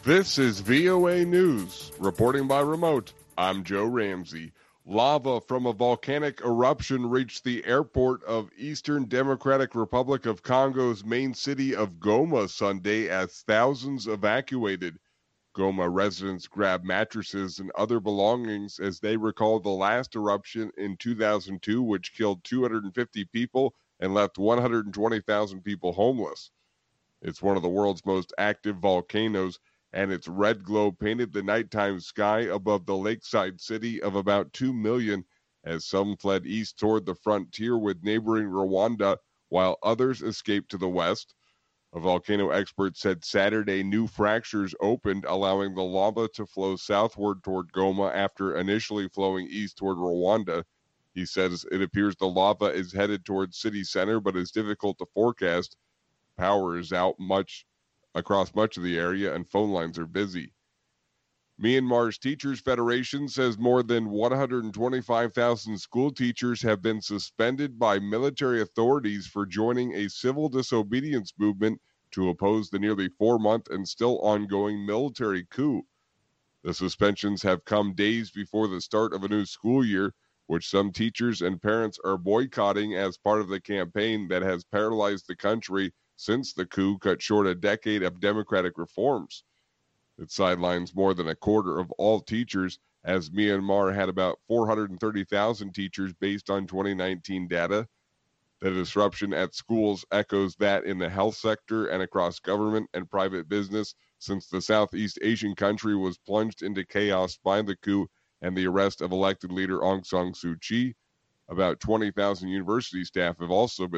This is VOA News. Reporting by remote, I'm Joe Ramsey. Lava from a volcanic eruption reached the airport of Eastern Democratic Republic of Congo's main city of Goma Sunday as thousands evacuated. Goma residents grabbed mattresses and other belongings as they recall the last eruption in 2002, which killed 250 people and left 120,000 people homeless. It's one of the world's most active volcanoes, and its red glow painted the nighttime sky above the lakeside city of about 2 million as some fled east toward the frontier with neighboring Rwanda, while others escaped to the west. A volcano expert said Saturday new fractures opened, allowing the lava to flow southward toward Goma after initially flowing east toward Rwanda. He says it appears the lava is headed toward city center, but is difficult to forecast. Power is out across much of the area, and phone lines are busy. Myanmar's Teachers Federation says more than 125,000 school teachers have been suspended by military authorities for joining a civil disobedience movement to oppose the nearly 4-month and still ongoing military coup. The suspensions have come days before the start of a new school year, which some teachers and parents are boycotting as part of the campaign that has paralyzed the country since the coup cut short a decade of democratic reforms. It sidelines more than a quarter of all teachers, as Myanmar had about 430,000 teachers based on 2019 data. The disruption at schools echoes that in the health sector and across government and private business since the Southeast Asian country was plunged into chaos by the coup and the arrest of elected leader Aung San Suu Kyi. About 20,000 university staff have also been